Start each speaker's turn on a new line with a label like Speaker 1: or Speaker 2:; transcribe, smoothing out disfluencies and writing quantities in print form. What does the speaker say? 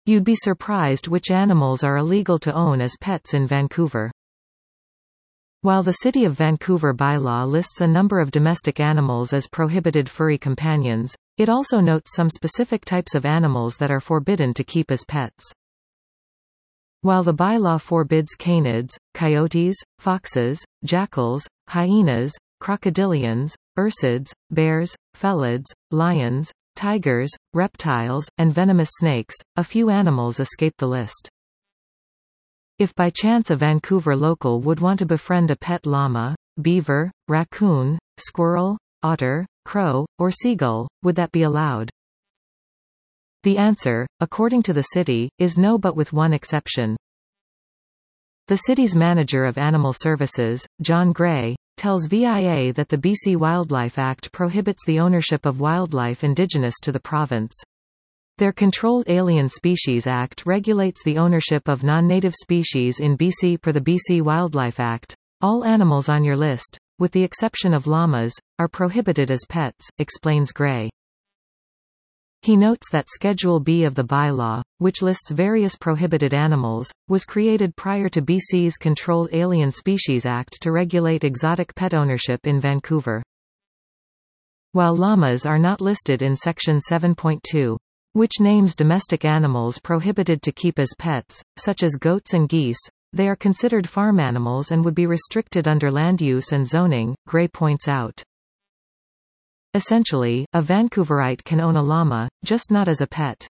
Speaker 1: You'd be surprised which animals are illegal to own as pets in Vancouver. While the City of Vancouver bylaw lists a number of domestic animals as prohibited furry companions, it also notes some specific types of animals that are forbidden to keep as pets. While the bylaw forbids canids, coyotes, foxes, jackals, hyenas, crocodilians, ursids, bears, felids, lions, tigers, reptiles, and venomous snakes, a few animals escape the list. If by chance a Vancouver local would want to befriend a pet llama, beaver, raccoon, squirrel, otter, crow, or seagull, would that be allowed? The answer, according to the city, is no, but with one exception. The city's manager of animal services, John Gray, tells VIA that the BC Wildlife Act prohibits the ownership of wildlife indigenous to the province. Their Controlled Alien Species Act regulates the ownership of non-native species in BC. Per the BC Wildlife Act, all animals on your list, with the exception of llamas, are prohibited as pets, explains Gray. He notes that Schedule B of the bylaw, which lists various prohibited animals, was created prior to BC's Controlled Alien Species Act to regulate exotic pet ownership in Vancouver. While llamas are not listed in Section 7.2, which names domestic animals prohibited to keep as pets, such as goats and geese, they are considered farm animals and would be restricted under land use and zoning, Gray points out. Essentially, a Vancouverite can own a llama, just not as a pet.